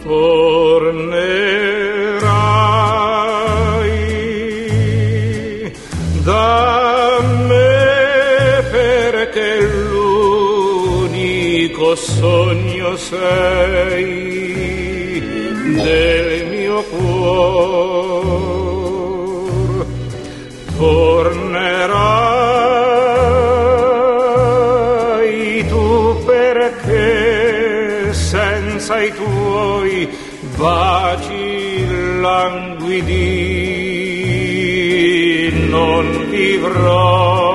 tornerai da me perché l'unico sogno sei del mio cuore. Tornerai tu perché senza i tuoi baci languidi non vivrò.